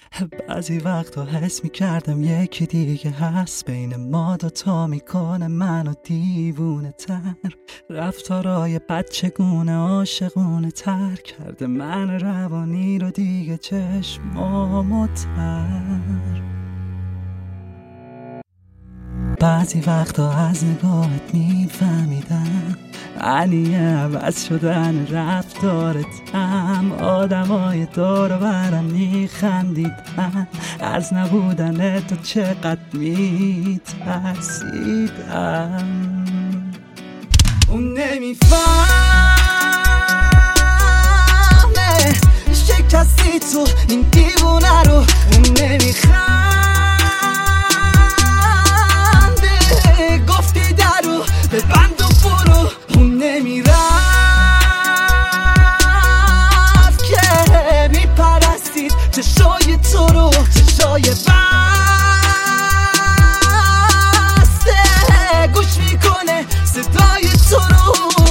بعضی وقتا حس میکردم یکی دیگه هست بین ما دوتا، میکنه منو دیوونه تر. رفتارای بچگونه عاشقونه تر کرده من روانی رو دیگه چشمامو تر. بعضی وقتا از نگاهت میفهمیدم معنی عوض شدن رفتارتم. آدمای دور و برم میخندیدن از نبودن تو چقدر میترسیدم. اون نمیفهمه شکستی تو این دیوونه رو، اون نمیخنده گفتی درو به بند و برو، اون نمیرفت که میپرستید چشای تو رو، چشای بسته گوش میکنه صدای تو رو.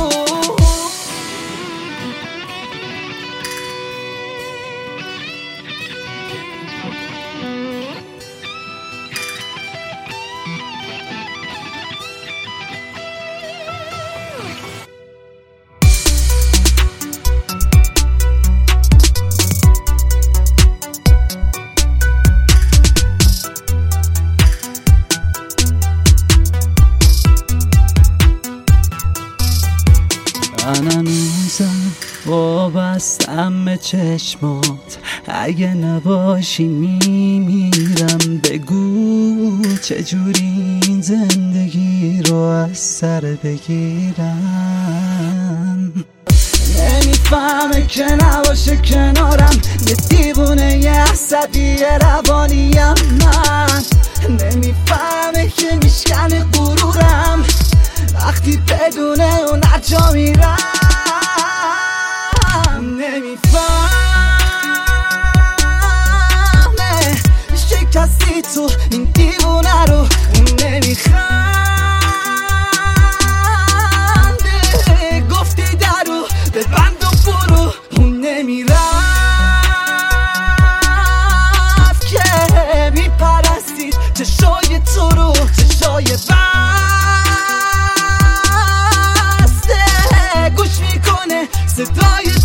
من هنوزم وابستم به چشمات، اگه نباشی میمیرم. بگو چجوری این زندگی رو از سر بگیرم. نمیفهمه که نباشه کنارم یه دیوونه یه عصبی روانیم. من نمیفهمه که میشکنه غرورم وقتی بدون اون هرجا میرم. نمیفهمه شکستی تو این دیوونه رو، اون نمیخنده گفتی درو به بند و برو، اون نمیرفت که میپرستید چشای تو رو، چشای بسته گوش میکنه صدای